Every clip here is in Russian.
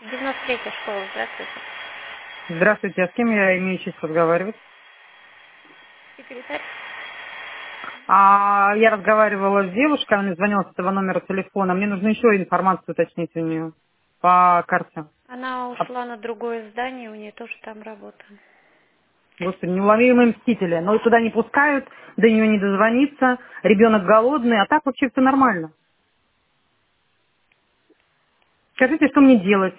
93-я школа, здравствуйте. Здравствуйте, а с кем я имею честь разговаривать? Секретарь. Я разговаривала с девушкой, она мне звонила с этого номера телефона. Мне нужно еще информацию уточнить у нее по карте. Она А, ушла на другое здание, у нее тоже там работа. Господи, неуловимые мстители. Но туда не пускают, до нее не дозвониться, ребенок голодный, а так вообще все нормально. Скажите, что мне делать?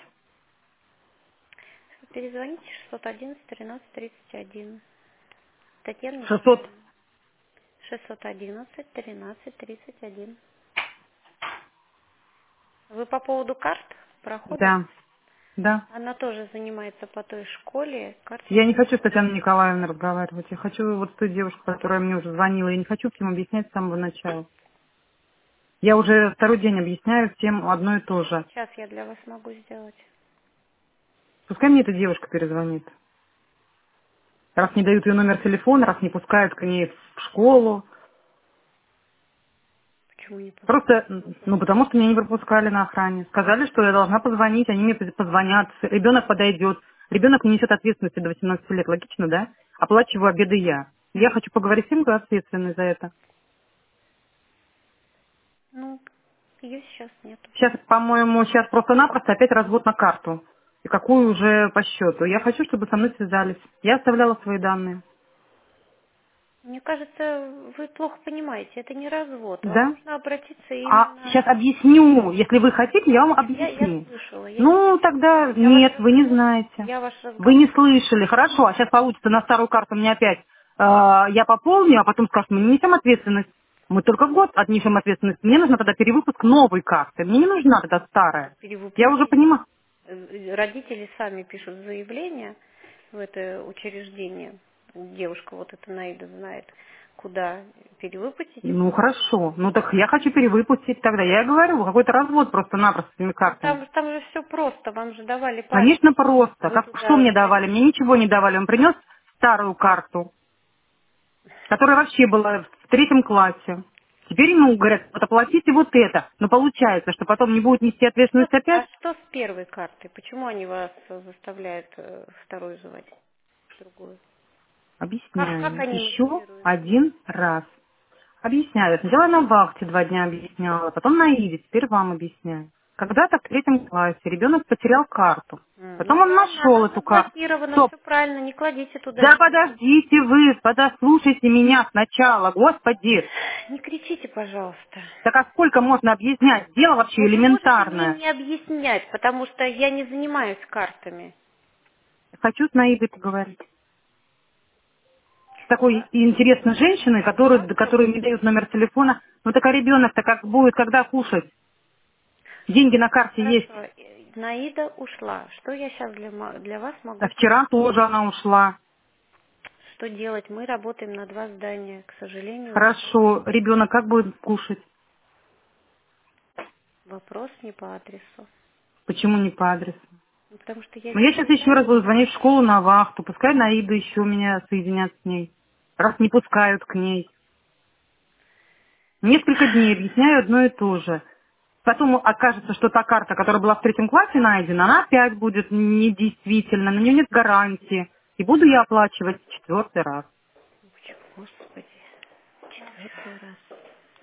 Перезвоните 611 13 31. Татьяна 600? Николаевна. 611 13 31. Вы по поводу карт прохода? Да, да. Она тоже занимается по той школе. Карты Я не не хочу с проходят. Татьяной Николаевной разговаривать. Я хочу вот с той девушкой, которая мне уже звонила. Я не хочу всем объяснять с самого начала. Я уже второй день объясняю всем одно и то Что же. сейчас я для вас могу сделать? Пускай мне эта девушка перезвонит. Раз не дают ее номер телефона, раз не пускают к ней в школу. Почему не Просто, пускают? потому что меня не пропускали на охране. Сказали, что я должна позвонить, они мне позвонят, ребенок подойдет. Ребенок не несет ответственности до 18 лет, логично, да? Оплачиваю обеды я. Я хочу поговорить с тем, кто ответственный за это. Ну, ее сейчас нету. Сейчас, по-моему, сейчас просто-напросто опять развод на карту. И какую уже по счету. Я хочу, чтобы со мной связались. Я оставляла свои данные. Мне кажется, вы плохо понимаете, это не развод. Вам Да? нужно обратиться А именно... сейчас объясню. Если вы хотите, я вам Нет, я объясню. слышала, я не Ну, хочу тогда слушать. нет, вы не знаете. Я ваш Вы не разговор. слышали. Хорошо, а сейчас получится на старую карту мне опять я пополню, а потом скажут, мы не несем ответственность. Мы только год отнесем ответственность. Мне нужно тогда перевыпуск новой карты. Мне не нужна тогда старая. Я уже Перевыпустите. понимаю. Родители сами пишут заявление в это учреждение. Девушка вот эта Наида знает, куда перевыпустить. Ну, хорошо. Ну, так я хочу перевыпустить тогда. Я и говорю, какой-то развод просто-напросто с этими Ну, картами. там же все просто, вам же давали Конечно, правильно. просто. Вы Что туда мне давали? Мне ничего не давали. Он принес старую карту, которая вообще была в третьем классе. Теперь ему говорят, вот оплатите вот это. Но получается, что потом не будет нести ответственность А опять? что с первой картой? Почему они вас заставляют вторую заводить, другую? Как Объясняю. они Еще мотивируют? один раз. Объясняю. Сначала на вахте 2 дня объясняла, потом на Иде, теперь вам объясняю. Когда-то в третьем классе ребенок потерял карту. Ну Потом он правильно, нашел она эту карту. заблокирована, Стоп. все правильно, не кладите туда Да деньги. подождите вы, подослушайте меня сначала, господи. Не кричите, пожалуйста. Так а сколько можно объяснять? Дело вообще Но вы можете мне элементарное. не объяснять, потому что я не занимаюсь картами. Хочу с Наидой поговорить. С такой интересной женщиной, которой не дают номер телефона. Ну так а ребенок-то как будет, когда кушать? Деньги на карте есть. Хорошо, Наида ушла. Что я сейчас для вас А могу сделать? вчера тоже она ушла. Что делать? Мы работаем на два здания. К сожалению, Хорошо. Ребенок как будет кушать? вопрос не по адресу. Почему не по адресу? Ну, потому что я Ну я сейчас еще секретарь. раз буду звонить в школу на вахту. Пускай Наида еще меня соединят с ней. Раз не пускают к ней. Несколько дней объясняю одно и то же. Потом окажется, что та карта, которая была в третьем классе найдена, она опять будет недействительна, на нее нет гарантии. И буду я оплачивать четвертый раз. Господи, четвертый раз.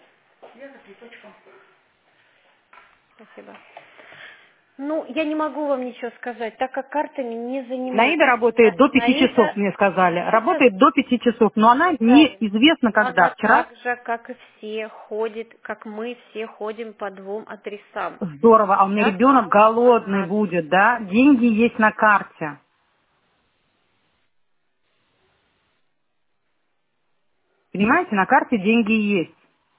Спасибо. Ну, я не могу вам ничего сказать, так как картами не Наида занимаюсь. работает до 5 часов, мне сказали. Наида, Работает до 5 часов, но она правильно. неизвестно Она когда. Вчера так же, как и все, ходит, как мы все ходим по двум адресам. здорово, а у меня Сейчас ребенок вам голодный звонят. будет, да? Деньги есть на карте. Понимаете, на карте деньги есть.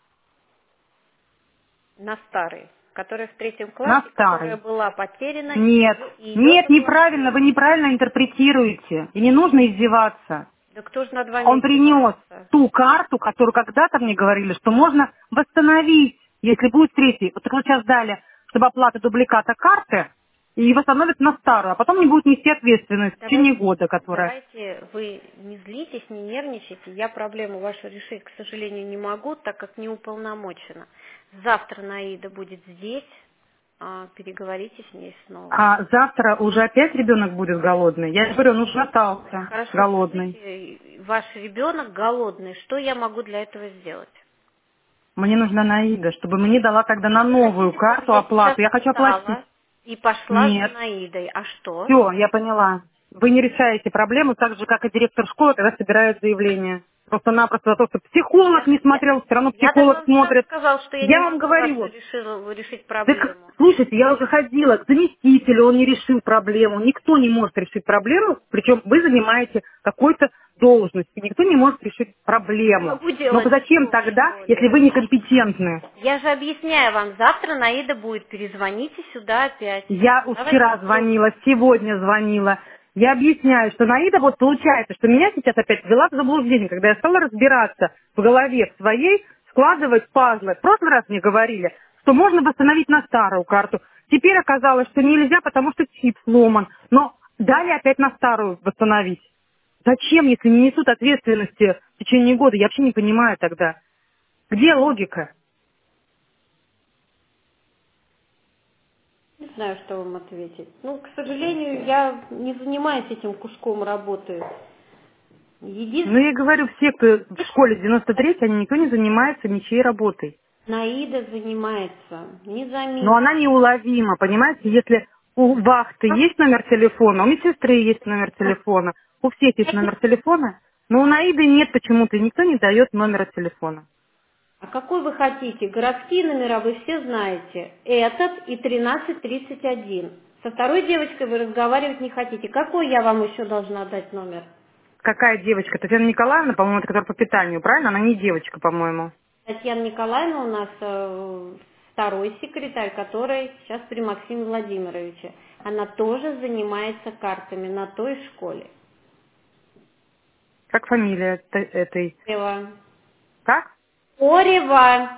На старый, которая в третьем На классе, которая старый. была потеряна, Нет, и ее нет, неправильно, вы заблокировали. неправильно интерпретируете. И не нужно издеваться. Да кто же над вами Он принес издевается? ту карту, которую когда-то мне говорили, что можно восстановить, если будет третий. Вот так вот сейчас дали, чтобы оплата дубликата карты, и восстановят на старую, а потом не будет нести ответственность в течение года, которая... Давайте вы не злитесь, не нервничайте. Я проблему вашу решить, к сожалению, не могу, так как не уполномочена. Завтра Наида будет здесь, переговорите с ней снова. А завтра уже опять ребенок будет голодный? Я говорю, он уже остался Хорошо, голодный. скажите, ваш ребенок голодный, что я могу для этого сделать? Мне нужна Наида, чтобы мне дала тогда на новую Хотите, чтобы карту я сейчас оплату. Я хочу оплатить. встала и пошла за Нет. Наидой. А что? Все, я поняла. Вы не решаете проблему так же, как и директор школы, когда собирает заявление. Просто-напросто за то, что психолог не смотрел, все равно Я так психолог вам сразу смотрит. сказала, что я не Я вам могу вашу говорю, решить так, проблему. слушайте, я уже ходила к заместителю, он не решил проблему. Никто не может решить проблему, причем вы занимаете какой-то должностью. Никто не может решить Я проблему. могу Но делать зачем все в тогда, если школе. вы некомпетентны? Я же объясняю вам, завтра Наида будет, перезвоните сюда опять. Я Давайте вчера звонила, сегодня звонила. Я объясняю, что Наида, вот получается, что меня сейчас опять ввела в заблуждение, когда я стала разбираться в голове своей, складывать пазлы. В прошлый раз мне говорили, что можно восстановить на старую карту. Теперь оказалось, что нельзя, потому что чип сломан. Но дали опять на старую восстановить. Зачем, если не несут ответственности в течение года? Я вообще не понимаю тогда. Где логика? Не знаю, что вам ответить. Ну, к сожалению, я не занимаюсь этим куском работы. Ну, Единственное, я говорю, все, кто в школе 93, они никто не занимается ничьей работой. Наида занимается. Не Но заметь. она неуловима, понимаете? Если у вахты есть номер телефона, у медсестры есть номер телефона, у всех есть номер телефона, но у Наиды нет почему-то, и никто не дает номера телефона. А какой вы хотите? Городские номера вы все знаете. Этот и 1331. Со второй девочкой вы разговаривать не хотите. Какой я вам еще должна дать номер? Какая девочка? Татьяна Николаевна, по-моему, это которая по питанию, правильно? Она не девочка, по-моему. Татьяна Николаевна у нас второй секретарь, который сейчас при Максиме Владимировиче. Она тоже занимается картами на той школе. Как фамилия этой? Орева. Как? Орева.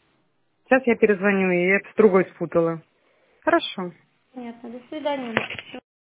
Сейчас я перезвоню, и я с другой спутала. Хорошо. Понятно. До свидания.